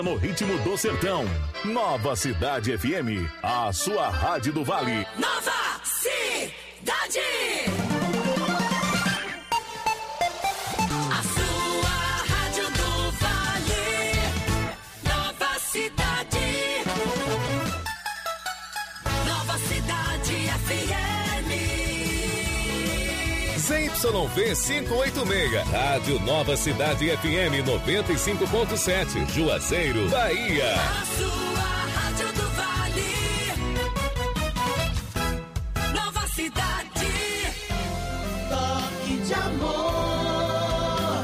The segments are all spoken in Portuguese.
No ritmo do sertão, Nova Cidade FM, a sua rádio do Vale. Nova Cidade. A sua rádio do Vale. Nova Cidade. Nova Cidade FM. ZYV 586, Rádio Nova Cidade FM 95.7, Juazeiro, Bahia. A sua rádio do Vale. Nova Cidade. Toque de amor.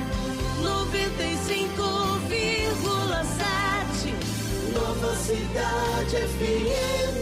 95,7. Nova Cidade FM.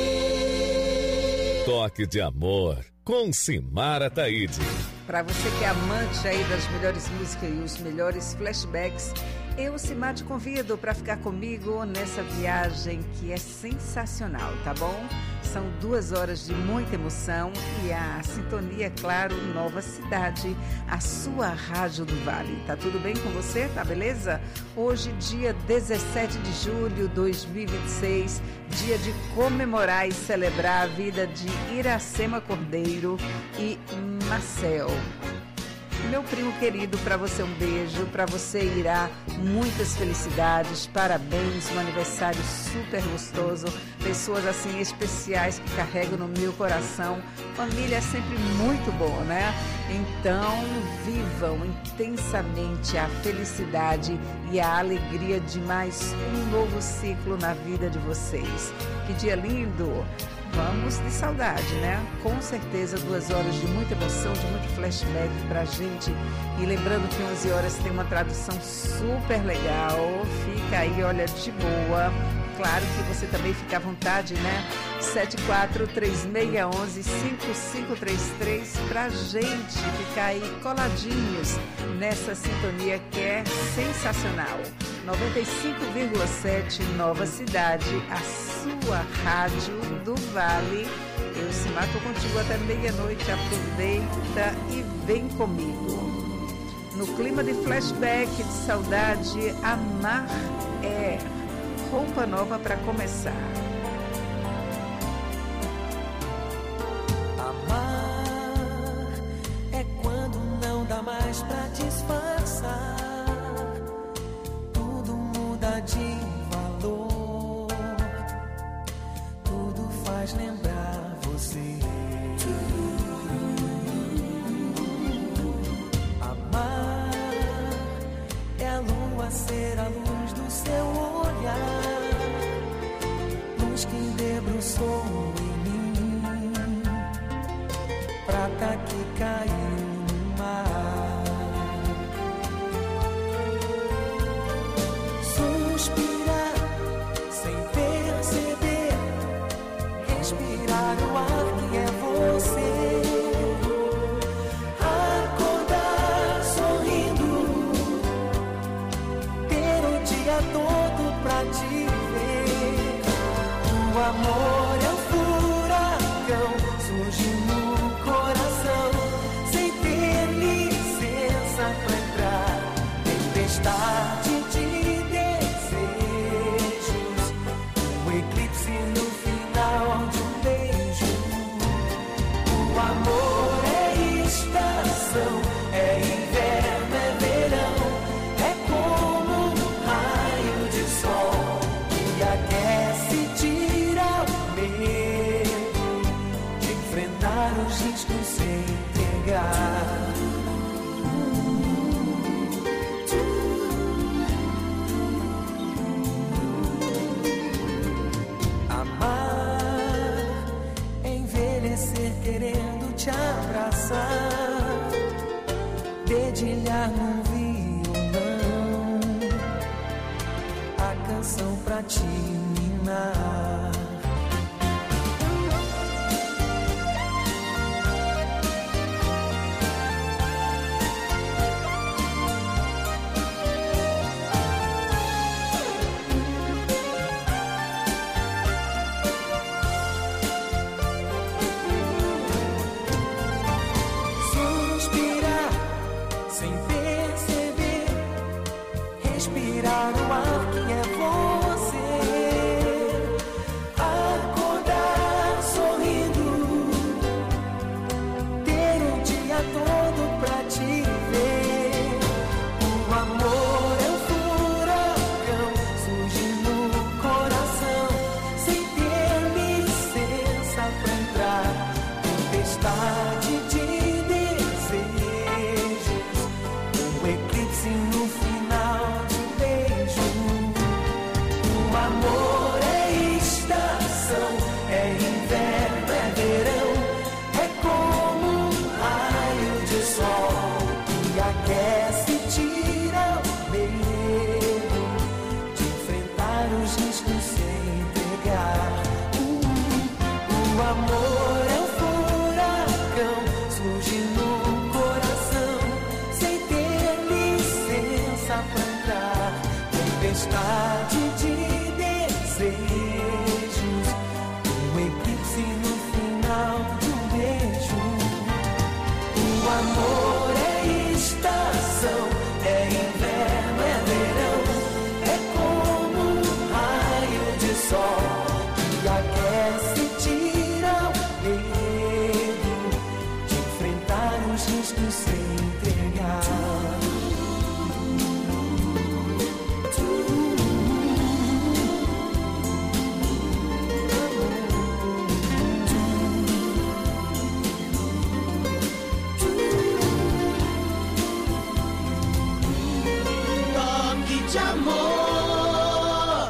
Toque de amor. Com Simara Taide. Para você que é amante aí das melhores músicas e os melhores flashbacks, eu, Simara, te convido para ficar comigo nessa viagem que é sensacional, tá bom? São 2 horas de muita emoção e a sintonia, claro, Nova Cidade, a sua rádio do Vale. Tá tudo bem com você? Tá beleza? Hoje, dia 17 de julho de 2026, dia de comemorar e celebrar a vida de Iracema Cordeiro e Marcel. Meu primo querido, para você um beijo, para você Irá, muitas felicidades, parabéns, um aniversário super gostoso, pessoas assim especiais que carrego no meu coração, família é sempre muito bom, né? Então, vivam intensamente a felicidade e a alegria de mais um novo ciclo na vida de vocês. Que dia lindo! Vamos de saudade, né? Com certeza 2 horas de muita emoção, de muito flashback pra gente. E lembrando que 11 horas tem uma tradução super legal. Fica aí, olha, de boa. Claro que você também fica à vontade, né? 7436115533 pra gente ficar aí coladinhos nessa sintonia que é sensacional. 95,7 Nova Cidade, a sua rádio do Vale. Eu, Simara, tô contigo até meia-noite. Aproveita e vem comigo. No clima de flashback, de saudade, amar é roupa nova para começar. Amar é quando não dá mais pra disfarçar. Tudo muda de valor. Tudo faz lembrar você. Amar é a lua ser a luz do seu olhar. Luz que debruçou em mim. Prata que caiu no mar. Suspirar sem perceber. Respirar o ar que é você. Acordar sorrindo. Ter o dia todo pra te ver. O amor é um furacão. Surge no coração sem ter licença pra entrar. Tempestade de desejos. Um eclipse no final de um beijo. O amor é estação. É inverno, é verão. É como um raio de sol que aquece, tira o medo de enfrentar os riscos sem entregar. Amar é envelhecer querendo te abraçar. Dedilhar num violão a canção pra te minar. Suspirar sem perceber. Respirar o ar que é tempestade de desejos, um eclipse no final de um beijo. O amor é estação, é inverno, é verão, é como um raio de sol que aquece e tira o medo de enfrentar os riscos sem entregar. Toque de amor.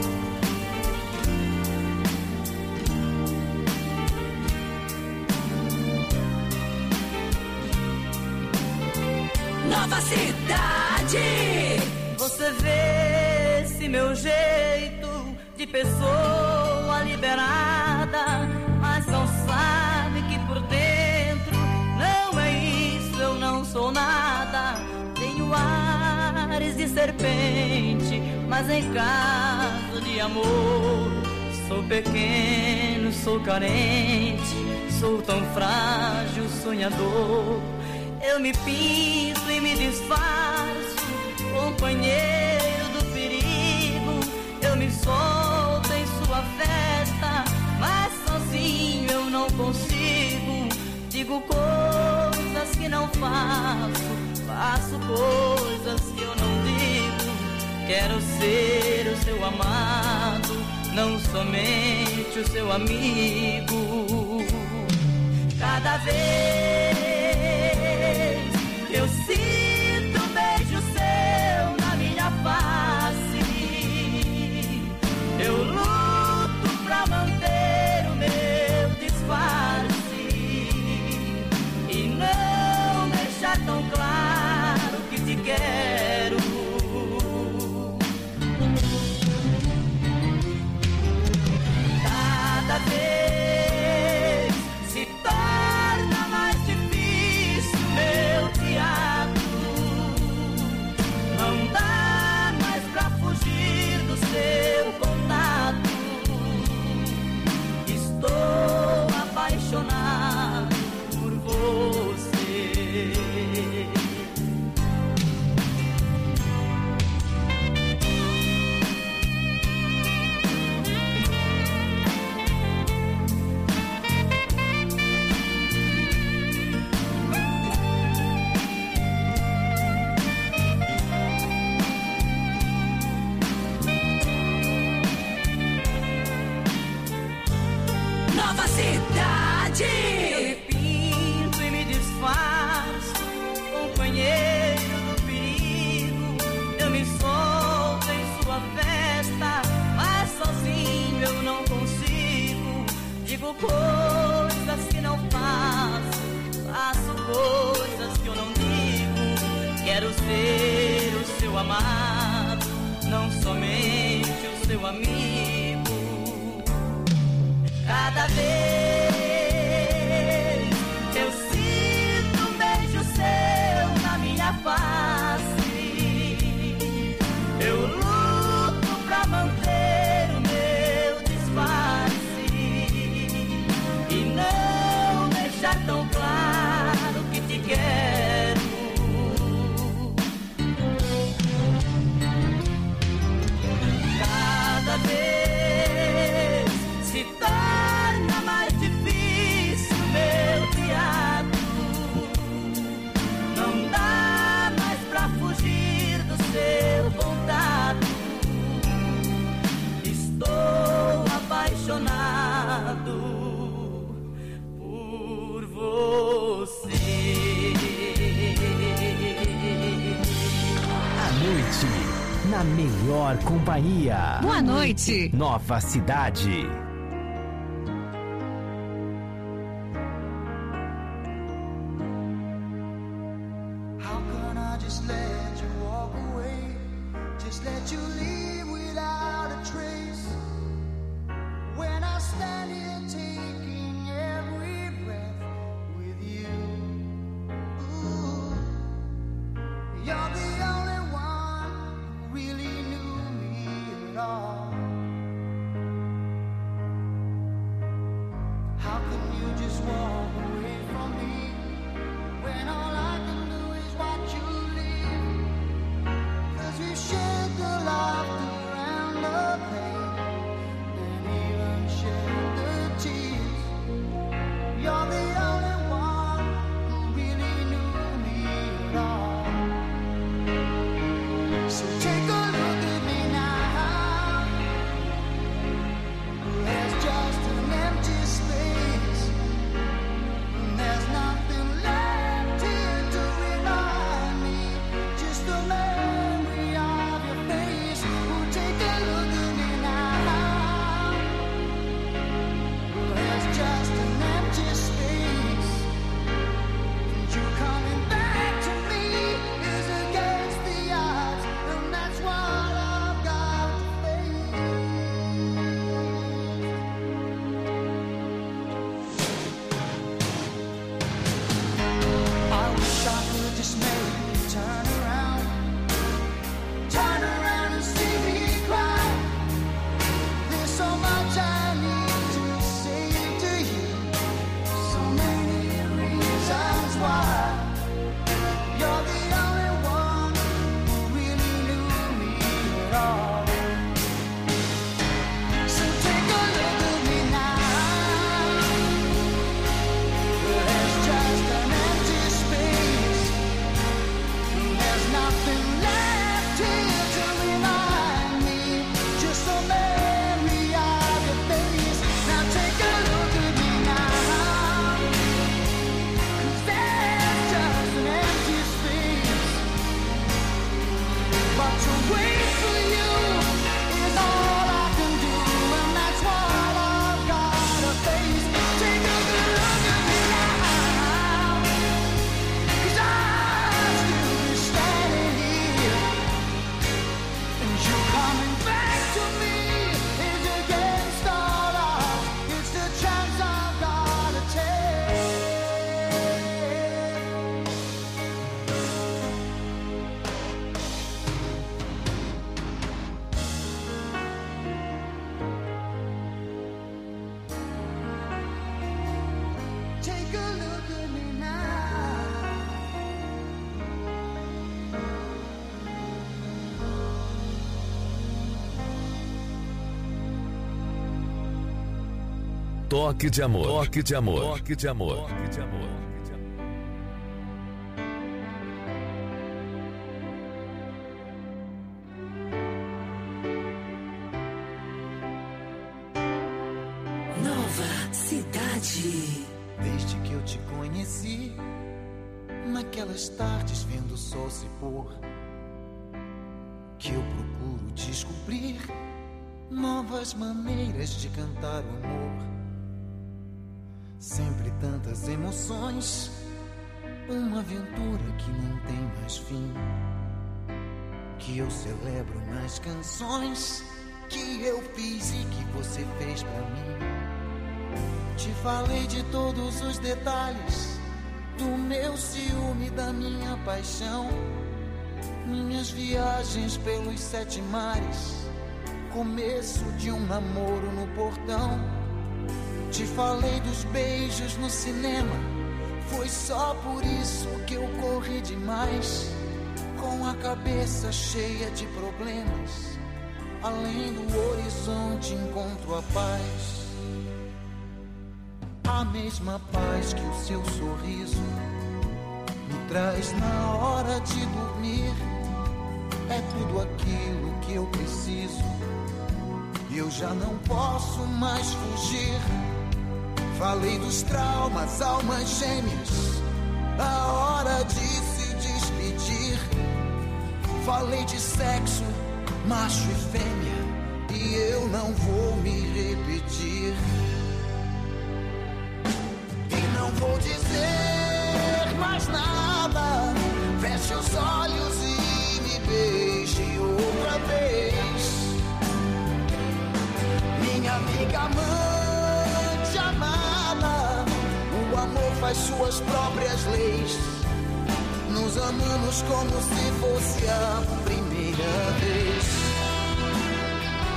Nova Cidade. Você vê esse meu jeito de pessoa liberada, mas não sabe que por dentro não é isso, eu não sou nada. Tenho ares de serpente, mas em caso de amor sou pequeno, sou carente, sou tão frágil, sonhador. Eu me pinto e me disfarço, companheiro do perigo. Eu me solto em sua festa, mas sozinho eu não consigo. Digo coisas que não faço, faço coisas que eu não digo. Quero ser o seu amado, não somente o seu amigo. Cada vez eu sinto um beijo seu na minha face, eu luto pra manter o meu disfarce e não deixar tão claro que te quero. Cada vez se torna mais difícil meu teatro. Não dá mais pra fugir do seu contato. Estou apaixonado por você. Nova Cidade. Eu me pinto e me disfarço, companheiro do perigo. Eu me solto em sua festa, mas sozinho eu não consigo. Digo coisas que não faço, faço coisas que eu não digo. Quero ser o seu amado, não somente o seu amigo. Cada vez eu sinto um beijo seu na minha face, eu luto pra manter o meu disfarce e não deixar tão claro que te quero. Cada vez se torna mais difícil meu teatro. Não dá mais pra fugir do seu contato. Estou apaixonado por você. À noite, na melhor companhia. Boa noite. Nova Cidade. How can I just let you walk away? Just let you leave without a trace. When I stand here taking every breath with you. Ooh, you're the only one who really knew me at all. How can you just walk away from me when all I can do is watch you leave? 'Cause we shared the laughter and the pain and even shared the tears. You're the only one who really knew me at all. So take a look at me now. There's just an empty space. There's nothing left here to remind me. Just the memory of your face. Oh, take a look at me now. There's just an empty space. And you coming back to me is against the odds. And that's what I've got to face. I wish I could just maybe turn around and see me cry. There's so much I need to say to you, so many reasons why. You're the only one who really knew me at all. So take a look at me now. There's just an empty space. There's nothing left here to remind me. Just a memory of your face. Now take a look at me now. 'Cause there's just an empty space. But to wait for you is all I can do, and that's what I've gotta face. Take a good look at me now. 'Cause I'll still be standing here, and you coming back to me is against all odds. It's the chance I've gotta take. Take a look at me now. Toque de amor. Toque de amor. Toque de amor. Toque de amor. Nova Cidade. Desde que eu te conheci, naquelas tardes vendo o sol se pôr, que eu procuro descobrir novas maneiras de cantar o amor. Sempre tantas emoções, uma aventura que não tem mais fim, que eu celebro nas canções que eu fiz e que você fez pra mim. Te falei de todos os detalhes do meu ciúme, da minha paixão, minhas viagens pelos 7 mares, começo de um namoro no portão. Te falei dos beijos no cinema, foi só por isso que eu corri demais, com a cabeça cheia de problemas. Além do horizonte encontro a paz, a mesma paz que o seu sorriso me traz na hora de dormir. É tudo aquilo que eu preciso, e eu já não posso mais fugir. Falei dos traumas, almas gêmeas, a hora de se despedir. Falei de sexo, macho e fêmea, e eu não vou me repetir. E não vou dizer mais nada. Feche os olhos e me beije outra vez. Minha amiga amante amada, o amor faz suas próprias leis. Nos amamos como se fosse a primeira vez.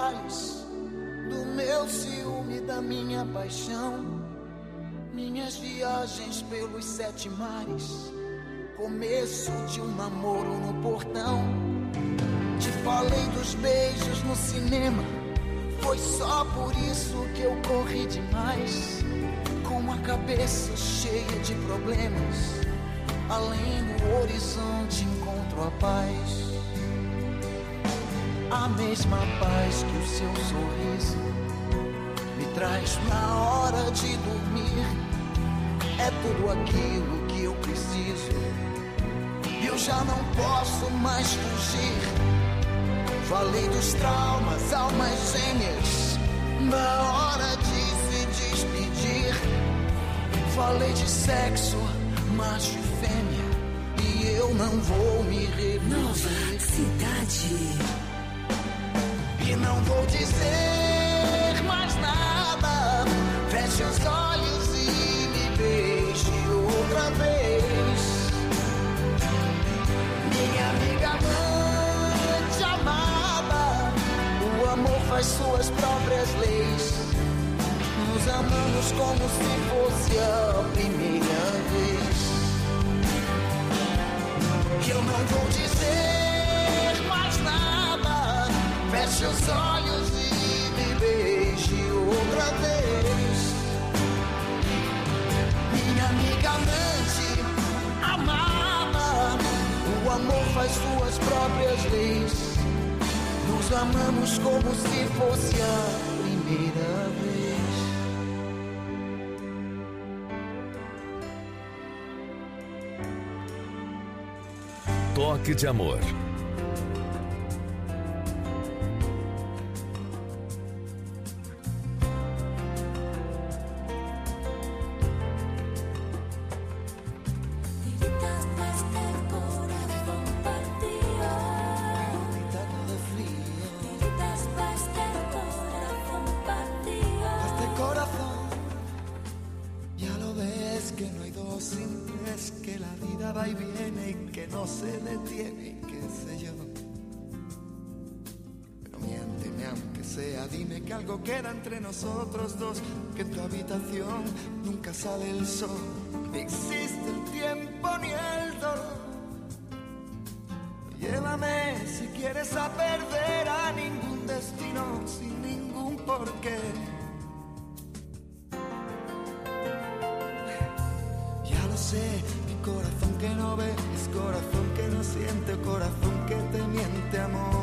detalhes do meu ciúme, da minha paixão. Minhas viagens pelos 7 mares, começo de um namoro no portão. Te falei dos beijos no cinema, foi só por isso que eu corri demais. Com a cabeça cheia de problemas, além do horizonte encontro a paz. A mesma paz que o seu sorriso me traz na hora de dormir. É tudo aquilo que eu preciso, eu já não posso mais fugir. Falei dos traumas, almas gêmeas, na hora de se despedir. Falei de sexo, macho e fêmea, e eu não vou me repetir. Nova Cidade. E não vou dizer mais nada. Feche os olhos e me beije outra vez. Minha amiga amante amada, o amor faz suas próprias leis. Nos amamos como se fosse a primeira vez. Eu não vou dizer mais nada. Feche os olhos e me beije outra vez. Minha amiga amante amada, o amor faz suas próprias leis. Nos amamos como se fosse a primeira vez. Toque de Amor. Entre nosotros dos, que en tu habitación nunca sale el sol, ni existe el tiempo ni el dolor. Llévame si quieres a perder a ningún destino sin ningún porqué. Ya lo sé, mi corazón que no ve es corazón que no siente, corazón que te miente, amor.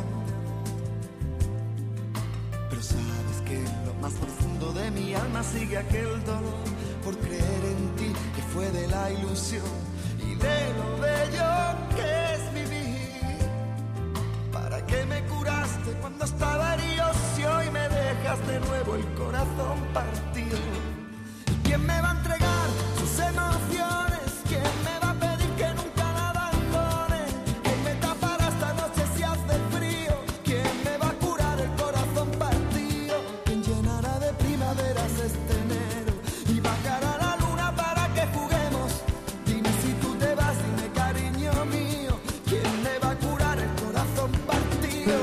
Pero sabes que en lo más profundo de mi alma sigue aquel dolor por creer en ti, que fue de la ilusión y de lo bello que es vivir. ¿Para qué me curaste cuando estaba herido si hoy me dejas de nuevo el corazón partido? ¿Y quién me va a entregar sus emociones? ¿Quién me va a pedir que nunca la abandone? ¿Quién me tapará esta noche si hace frío? ¿Quién me va a curar el corazón partido? ¿Quién llenará de primaveras este enero y bajará la luna para que juguemos? Dime si tú te vas, dime cariño mío, ¿quién me va a curar el corazón partido?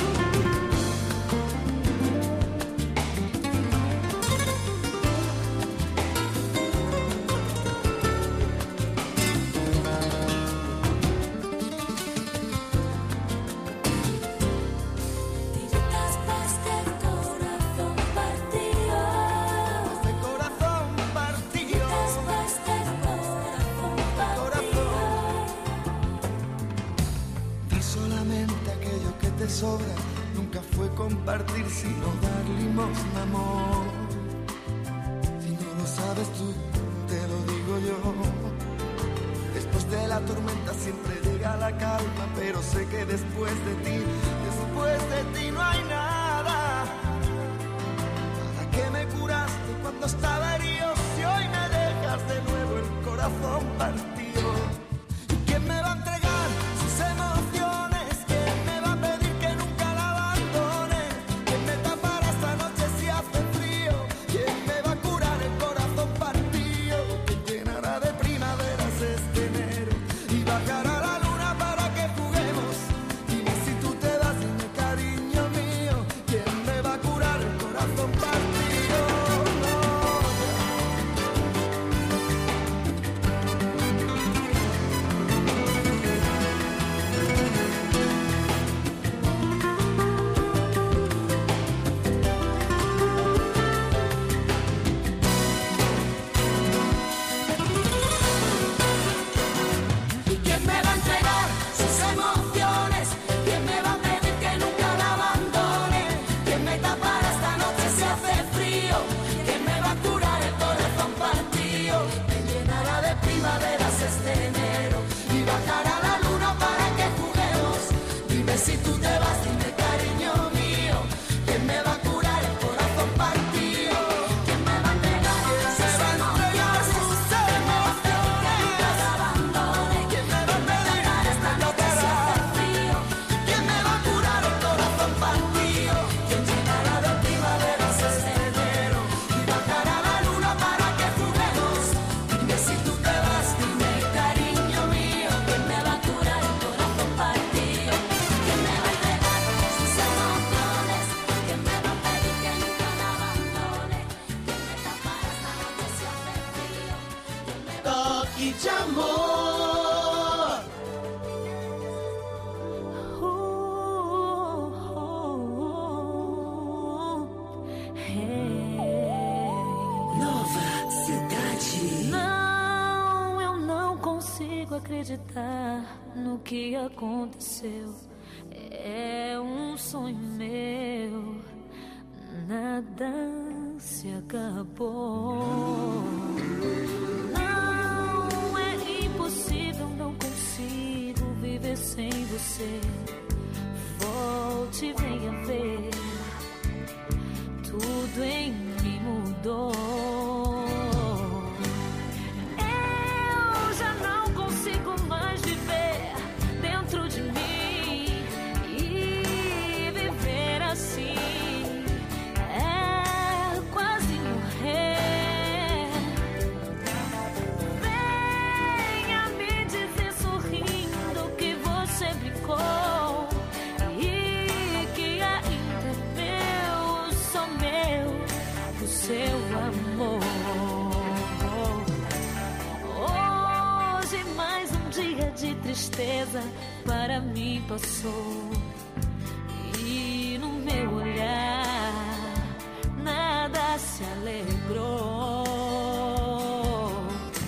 Sobra, nunca fue compartir sino dar limosna, amor. Si no lo sabes tú, te lo digo yo. Después de la tormenta siempre llega la calma, pero sé que después de ti no hay nada. ¿Para qué me curaste cuando estaba herido si hoy me dejas de nuevo el corazón partido? ¿Y quién me va a entregar sus emociones? ¿Quién me toque de amor. Nova Cidade. Não, eu não consigo acreditar no que aconteceu. É um sonho meu, nada se acabou. Não é impossível, não consigo viver sem você. Volte e venha ver, tudo em mim mudou. Eu já não consigo mais viver dentro de mim. Assim é quase morrer. Venha me dizer sorrindo que você brincou e que ainda é meu, só meu, o seu amor. Hoje mais um dia de tristeza para mim passou. E no meu olhar nada se alegrou.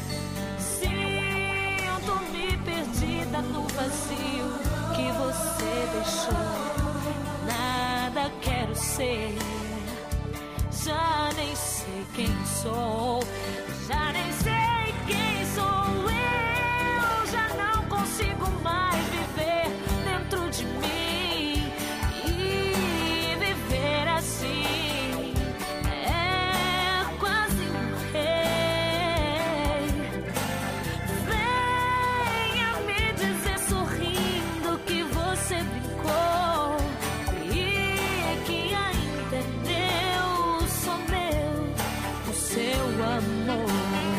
Sinto-me perdida no vazio que você deixou. Nada quero ser, já nem sei quem sou. Já nem sei quem sou. Eu já não consigo mais viver dentro de mim. Assim é quase morrer. Venha me dizer sorrindo que você brincou e que ainda é meu, só meu, o seu amor.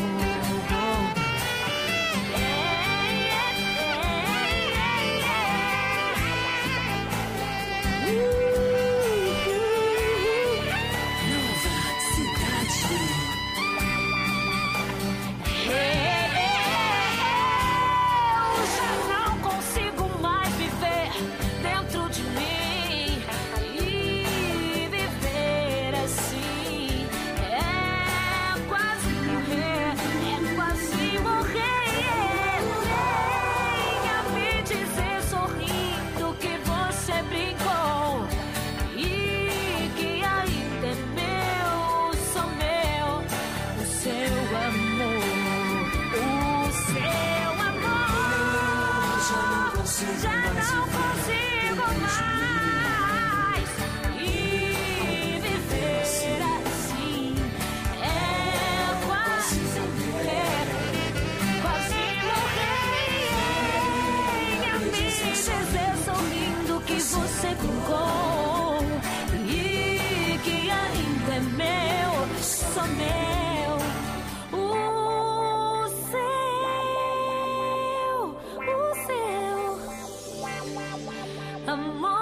Você brincou e que ainda é meu, só meu, o seu amor.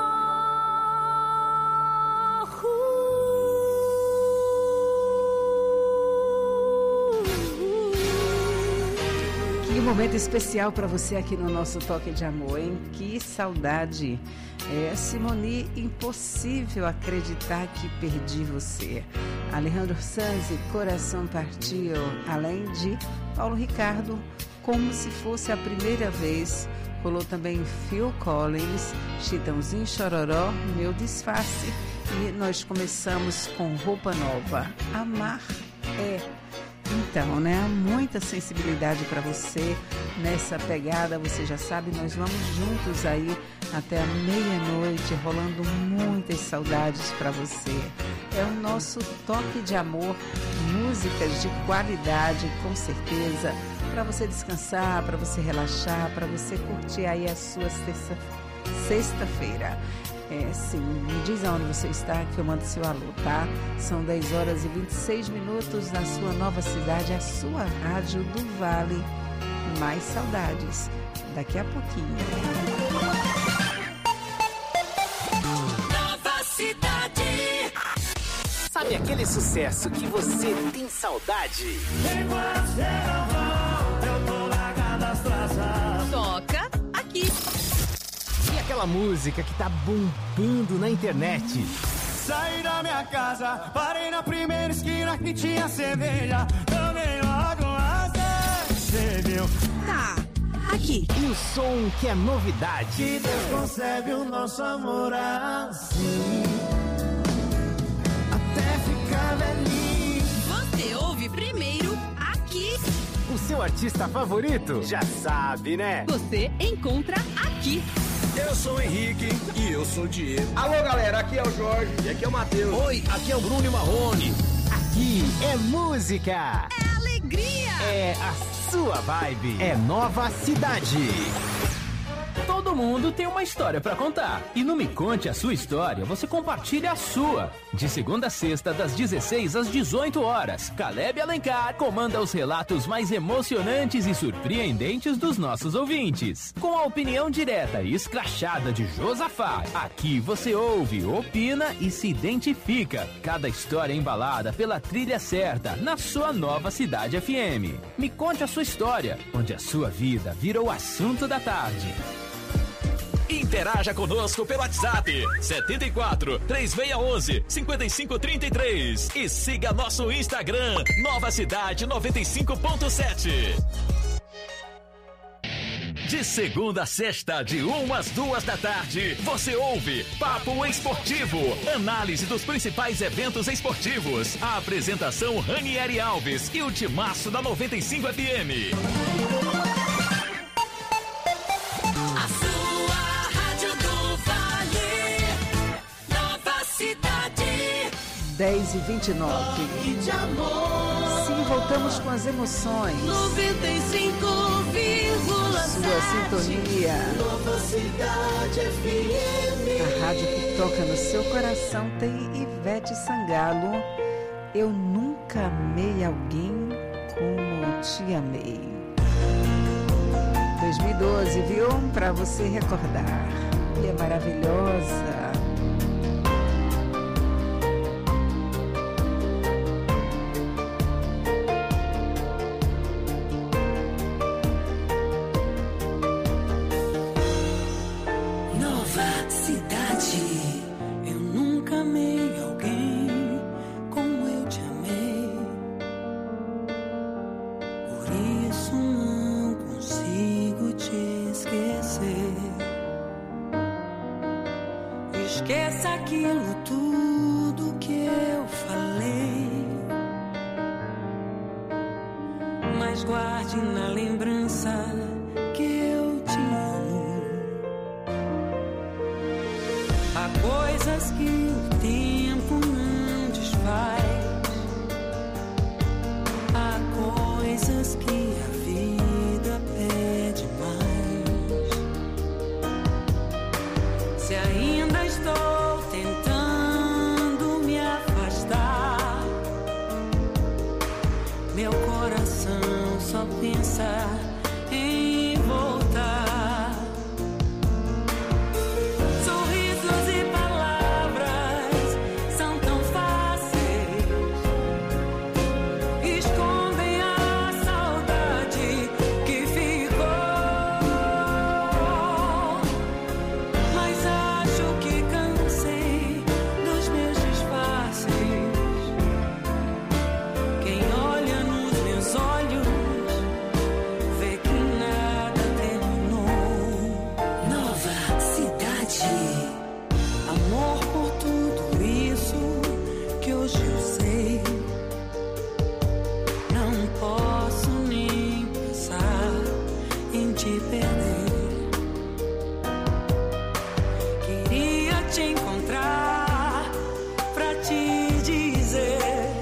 Que momento especial para você aqui no nosso Toque de Amor, hein? Que saudade! Simone, impossível acreditar que perdi você. Alejandro Sanz, Coração Partiu. Além de Paulo Ricardo, Como Se Fosse a Primeira Vez. Rolou também Phil Collins, Chitãozinho Chororó, Meu Disfarce. E nós começamos com Roupa Nova. Amar é. Então, né? Muita sensibilidade para você nessa pegada. Você já sabe, nós vamos juntos aí até a meia-noite, rolando muitas saudades para você. É o nosso Toque de Amor, músicas de qualidade, com certeza, para você descansar, para você relaxar, para você curtir aí a sua sexta-feira. Sim, me diz aonde você está que eu mando seu alô, tá? São 10 horas e 26 minutos na sua nova cidade, a sua Rádio do Vale. Mais saudades, daqui a pouquinho. Nova Cidade. Sabe aquele sucesso que você tem saudade? Enquanto você não volta, eu tô Aquela música que tá bombando na internet. Saí da minha casa, parei na primeira esquina que tinha cerveja. Tomei logo uma você viu? Tá, aqui. E o som que é novidade. Que Deus concebe o nosso amor assim, até ficar velhinho. Você ouve primeiro aqui. O seu artista favorito? Já sabe, né? Você encontra aqui. Eu sou o Henrique e eu sou o Diego. Alô, galera, aqui é o Jorge e aqui é o Matheus. Oi, aqui é o Bruno e Marrone. Aqui é música. É alegria. É a sua vibe. É Nova Cidade. Todo mundo tem uma história pra contar. E no Me Conte a Sua História, você compartilha a sua. De segunda a sexta, das 16 às 18 horas. Caleb Alencar comanda os relatos mais emocionantes e surpreendentes dos nossos ouvintes. Com a opinião direta e escrachada de Josafá. Aqui você ouve, opina e se identifica. Cada história embalada pela trilha certa, na sua Nova Cidade FM. Me Conte a Sua História, onde a sua vida vira o assunto da tarde. Interaja conosco pelo WhatsApp 74 3611 5533 e siga nosso Instagram Nova Cidade 95.7. De segunda a sexta, de 1 às 2 da tarde, você ouve Papo Esportivo, análise dos principais eventos esportivos. A apresentação Ranieri Alves e o timaço da 95 FM. 10h29. Sim, voltamos com as emoções. 95,7. Sua sintonia. Nova Cidade FM. A rádio que toca no seu coração tem Ivete Sangalo. Eu nunca amei alguém como te amei. 2012, viu? Pra você recordar. E é maravilhosa. Esqueça aquilo tudo que eu falei, mas guarde na lembrança que eu te amo. Há coisas que o tempo não desfaz, há coisas que a vida pede mais. Se ainda estou tentando me afastar, meu coração só pensa em voltar. Sorrisos e palavras são tão fáceis, escondem a saudade que ficou. Mas acho que cansei dos meus disfarces. Quem olha nos meus olhos vê que nada terminou. Nova cidade. Amor por tudo isso que hoje eu sei. Não posso nem pensar em te perder. Queria te encontrar pra te dizer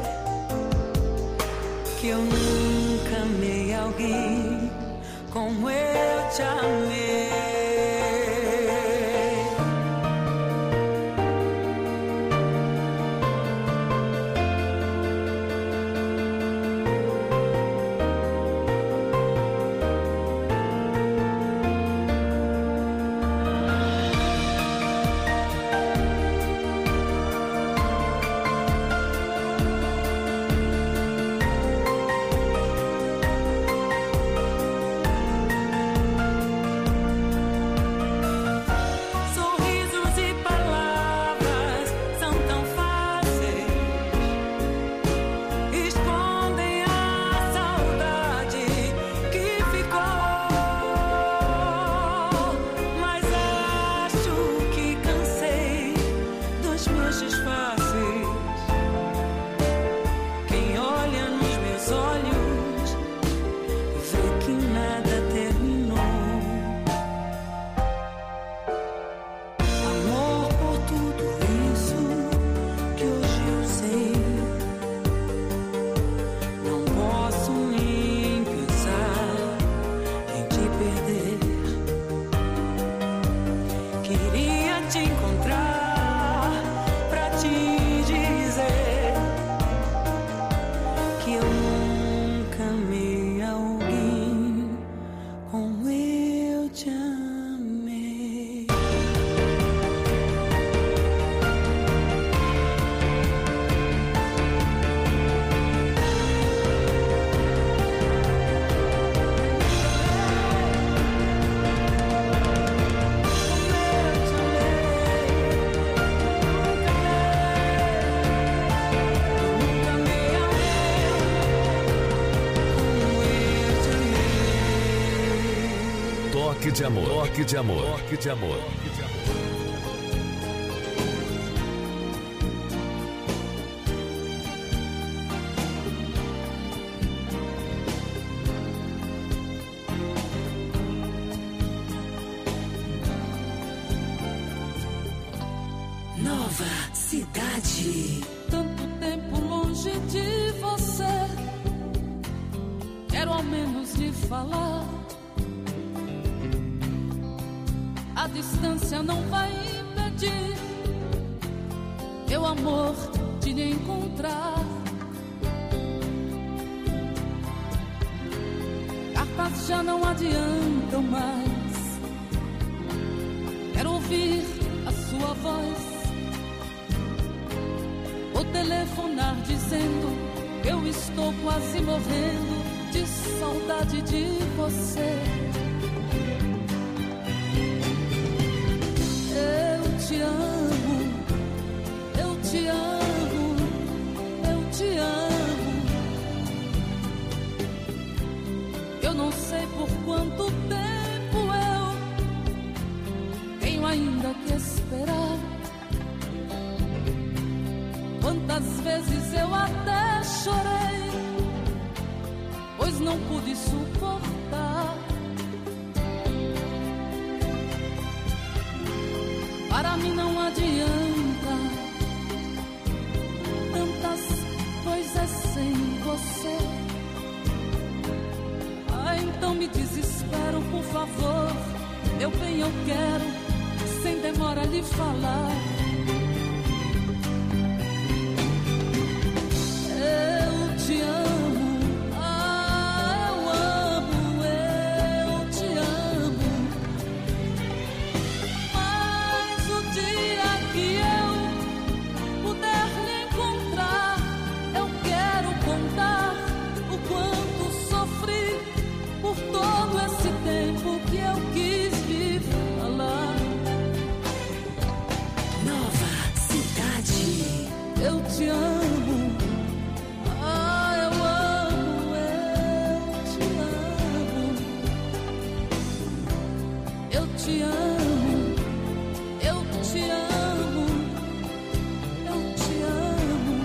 que eu nunca amei alguém como eu te amei. Toque de amor. Toque de amor. Toque de amor. Nova Cidade. Tanto tempo longe de você, quero ao menos lhe falar. A distância não vai impedir meu amor de lhe encontrar. Cartas já não adiantam mais, quero ouvir a sua voz. Vou telefonar dizendo que eu estou quase morrendo de saudade de você. Eu te amo, eu te amo, eu te amo. Eu não sei por quanto tempo eu tenho ainda que esperar. Quantas vezes eu até chorei, pois não pude suportar. Para mim não adianta tantas coisas sem você. Ah, então me desespero, por favor. Meu bem, eu quero, sem demora, lhe falar. Eu te amo, ah, eu amo, eu te amo. Mas o dia que eu puder lhe encontrar, eu quero contar o quanto sofri por todo esse tempo que eu quis lhe falar. Nova Cidade. Eu te amo. Eu te amo, eu te amo, eu te amo.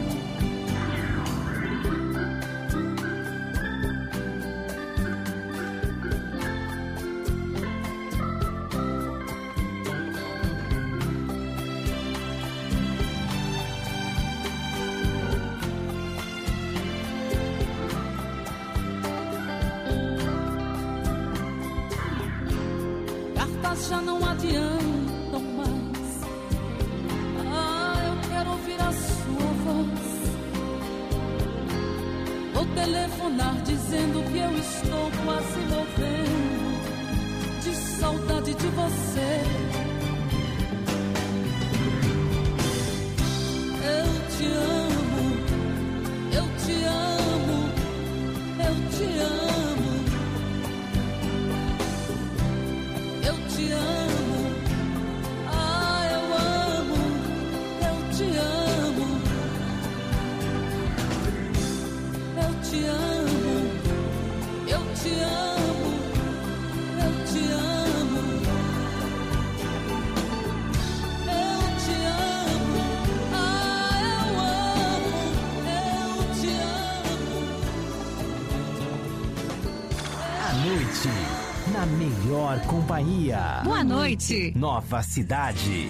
Cartas já não adiantam mais. Ah, eu quero ouvir a sua voz. Vou telefonar dizendo que eu estou quase morrendo de saudade de você. Eu te amo, eu te amo, eu te amo. Eu te amo, ah, eu amo, eu te amo. Eu te amo, eu te amo, eu te amo. Eu te amo, ah, eu amo, eu te amo. À noite, na melhor companhia. Boa noite. Nova Cidade.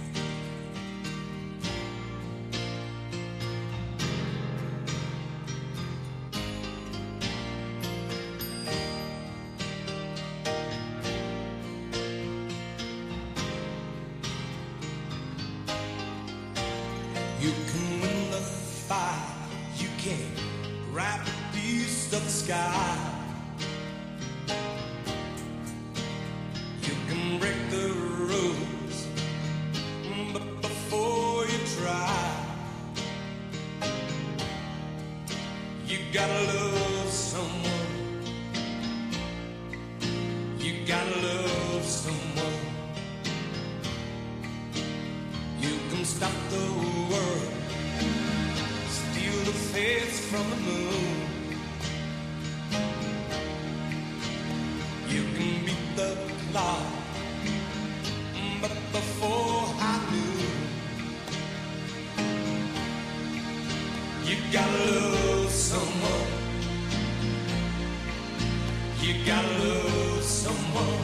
You can win the fight, you can grab a piece of the sky. You can break the rules, but before you try, you gotta love someone. You gotta love someone. You can stop the world, steal the face from the moon. You can beat the clock You gotta love someone. You gotta love someone.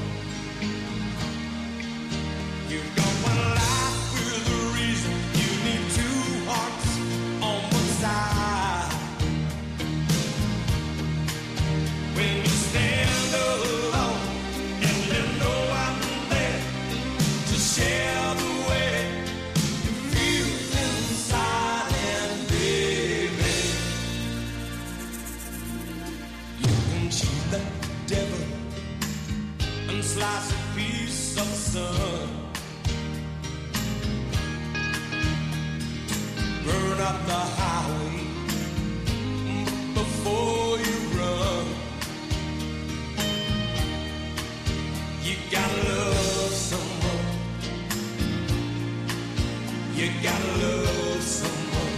You've got one life with a reason. You need two hearts on one side. When you stand alone and you know I'm there to share the way you feel inside, and baby, you can cheat the devil and slice a piece of the sun. Burn up the highway before you run. You gotta love someone. You gotta love someone.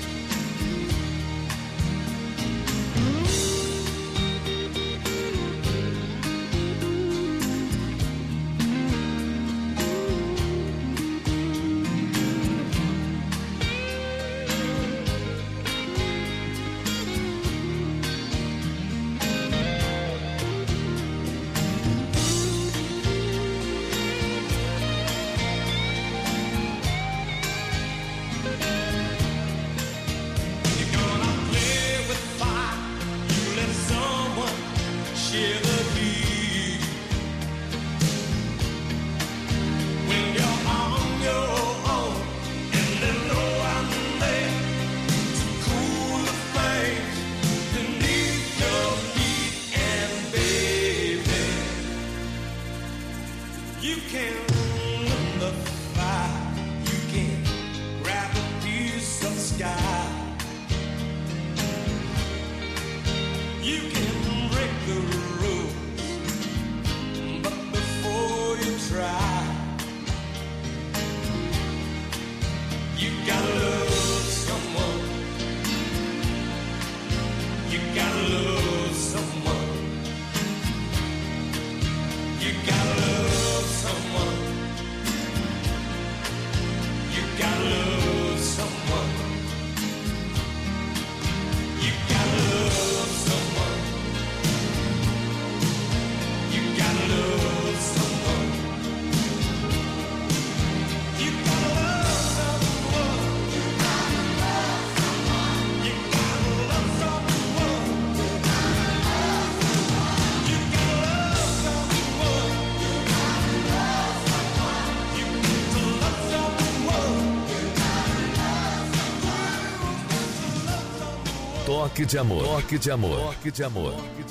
Toque de amor, toque de amor, toque de amor.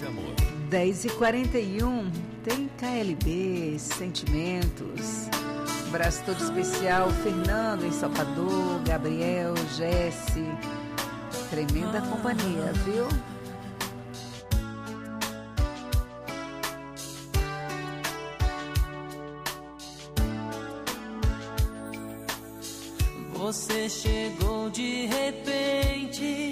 10h41, tem KLB, Sentimentos. Abraço todo especial, Fernando em Salvador, Gabriel, Jesse. Tremenda companhia, viu? Você chegou de repente,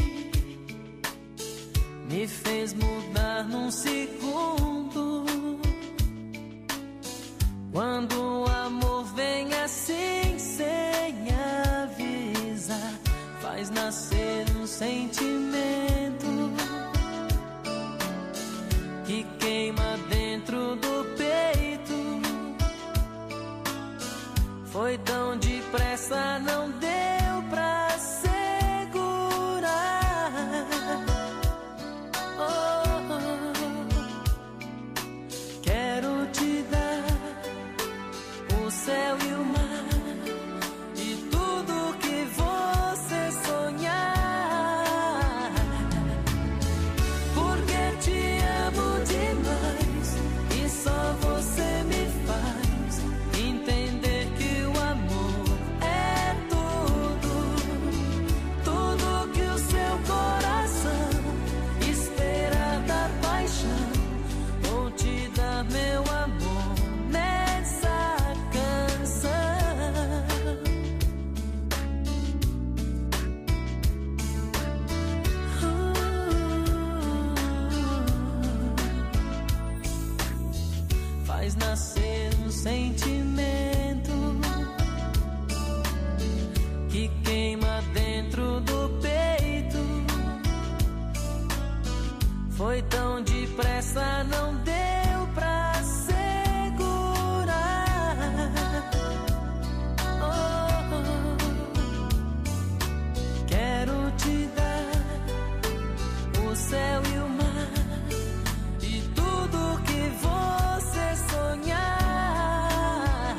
me fez mudar num segundo. Quando o amor vem assim sem avisar, faz nascer um sentimento que queima dentro do peito. Foi tão depressa, não deu pra segurar. Quero te dar o céu e o mar e tudo que você sonhar, porque te amo demais e só você me faz entender que o amor é tudo, tudo que o seu coração espera da paixão. Vou te dar meu amor nessa canção. Faz nascer um sentimento que queima dentro do peito. pressa não deu pra segurar. Quero te dar o céu e o mar e tudo que você sonhar,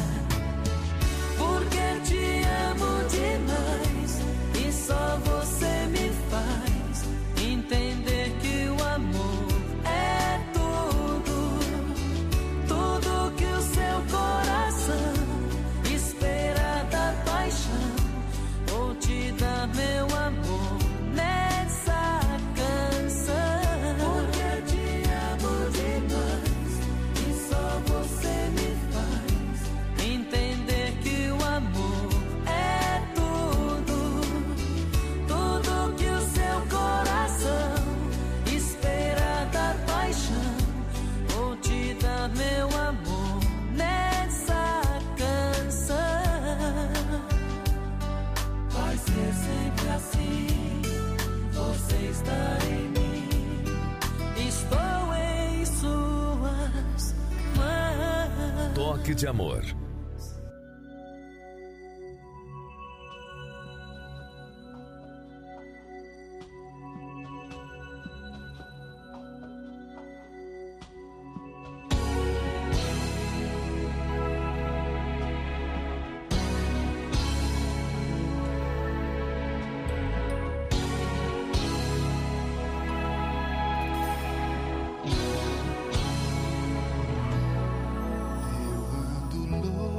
porque te amo demais e só você me faz entender que o amor é tudo, tudo que o seu coração espera da paixão. Vou te dar meu amor nessa canção, porque te amo demais e só você me faz entender que o amor é tudo, tudo que o seu coração espera da paixão. Vou te dar meu amor nessa canção. Vai ser sempre assim, você está em mim, estou em suas mãos. Toque de amor. Ando louco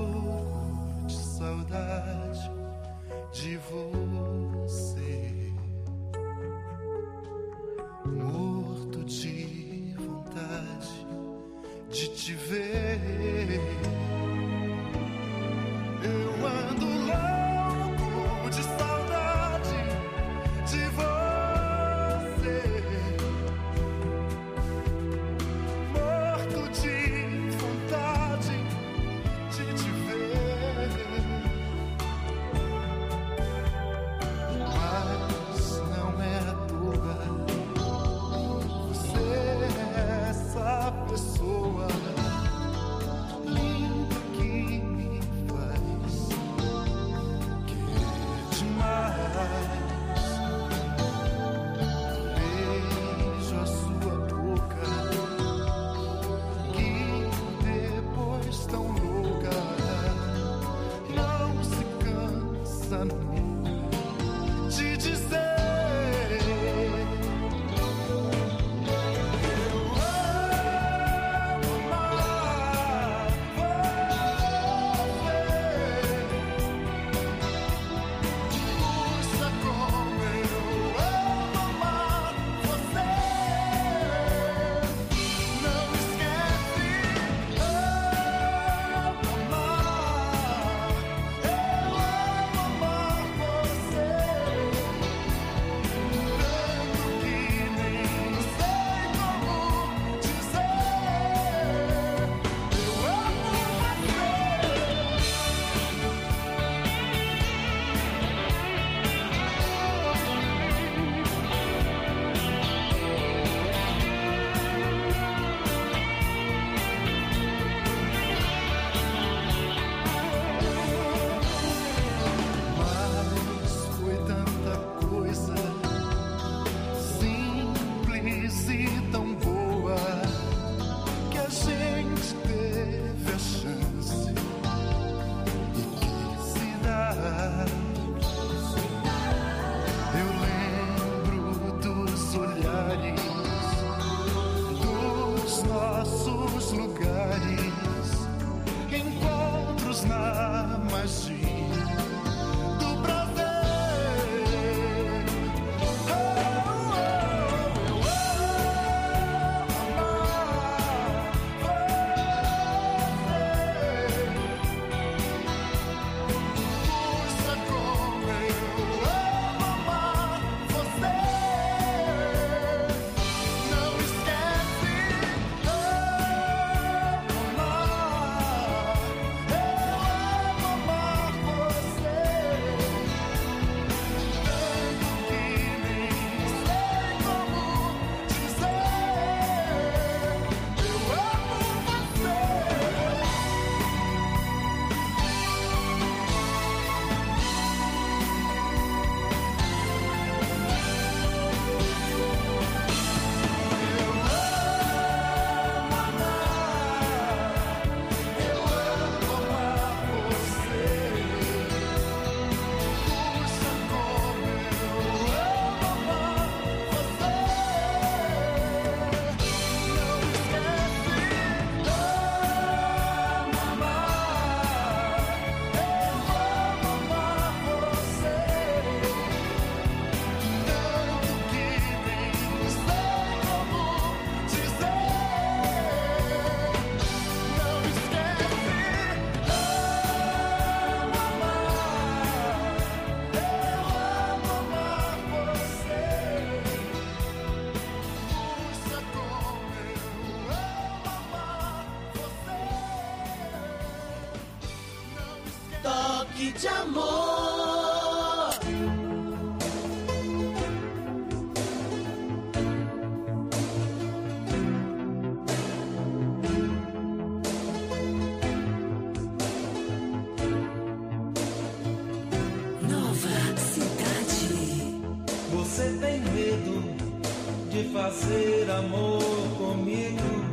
de amor. Nova Cidade. Você tem medo de fazer amor comigo?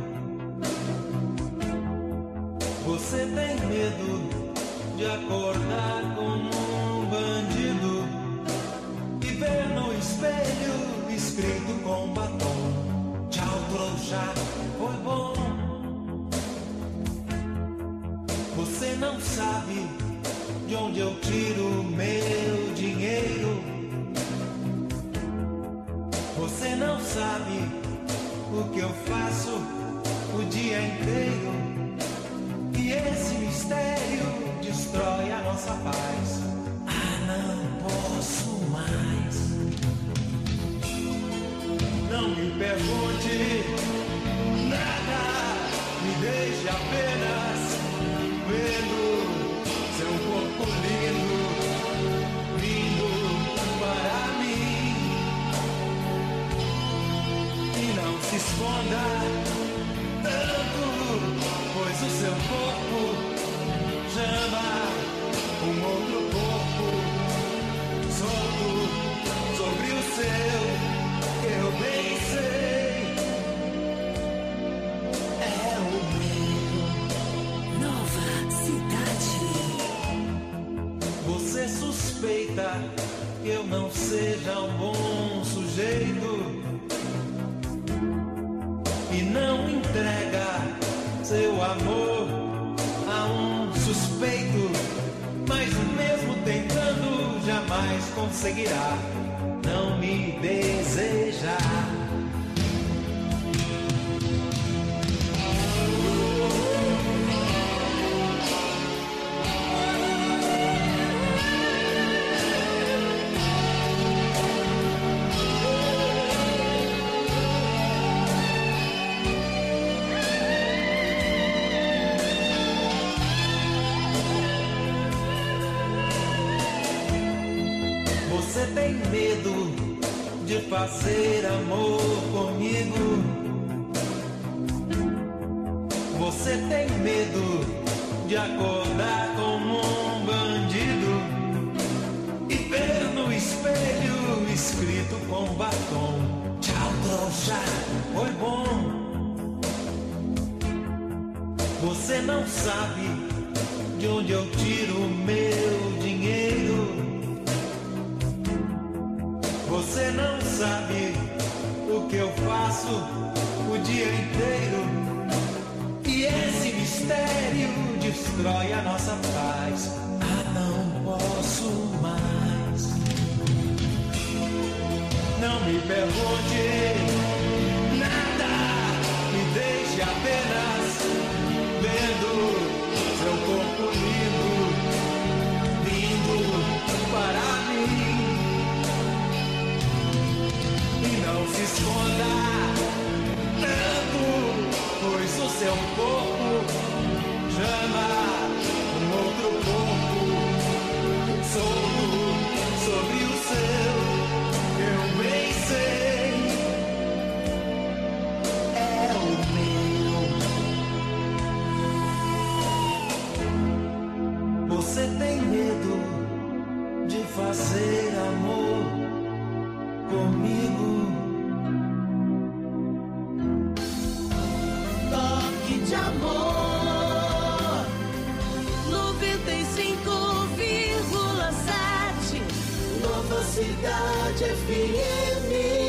Você tem medo de acordar como um bandido e ver no espelho escrito com batom: tchau, trouxa, foi bom. Você não sabe de onde eu tiro meu dinheiro. Você não sabe o que eu faço o dia inteiro. E esse mistério destrói a nossa paz. Ah, não posso mais. Não me pergunte nada, me deixe apenas vendo seu corpo lindo, vindo para mim. E não se esconda tanto, pois o seu corpo chama um outro corpo solto sobre o seu, eu bem sei, é o meu. Nova Cidade. Você suspeita que eu não seja um bom sujeito e não entrega seu amor a um suspeito, mas mesmo tentando jamais conseguirá não me desejar. Você tem medo de fazer amor comigo? Você tem medo de acordar como um bandido e ver no espelho escrito com batom: tchau, trouxa, foi bom. Você não sabe de onde eu tiro meu dinheiro. Você não sabe o que eu faço o dia inteiro. E esse mistério destrói a nossa paz. Ah, não posso mais. Não me pergunte nada, me deixe apenas vendo seu corpo lindo, vindo para mim. E não se esconda tanto, pois o seu corpo chama um outro corpo solto sobre o seu, eu bem sei, é o meu. Você tem medo de fazer amor comigo? Toque de amor 95,7 Nova Cidade FM.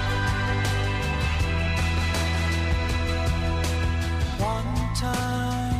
One time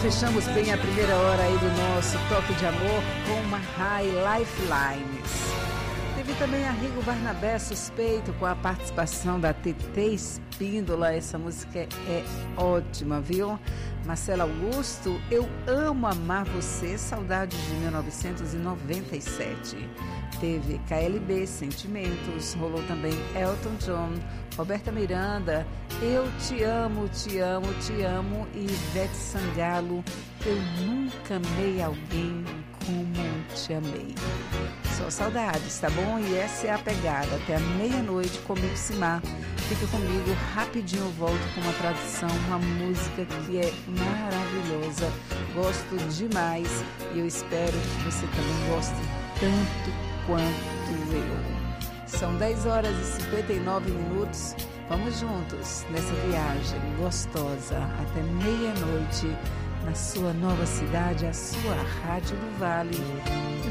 fechamos bem a primeira hora aí do nosso Toque de Amor com uma High Lifelines. Teve também a Rigo Barnabé, Suspeito, com a participação da TT Espíndola. Essa música é ótima, viu? Marcelo Augusto, Eu Amo Amar Você, Saudade de 1997. Teve KLB, Sentimentos. Rolou também Elton John, Roberta Miranda, Eu Te Amo, Te Amo, Te Amo. E Ivete Sangalo, Eu Nunca Amei Alguém Como Te Amei. Só saudades, tá bom? E essa é a pegada. Até a meia-noite comigo, Simar. Fica comigo, rapidinho eu volto com uma tradução, uma música que é maravilhosa. Gosto demais e eu espero que você também goste tanto quanto eu. São 10 horas e 59 minutos. Vamos juntos nessa viagem gostosa até meia-noite na sua nova cidade, a sua Rádio do Vale.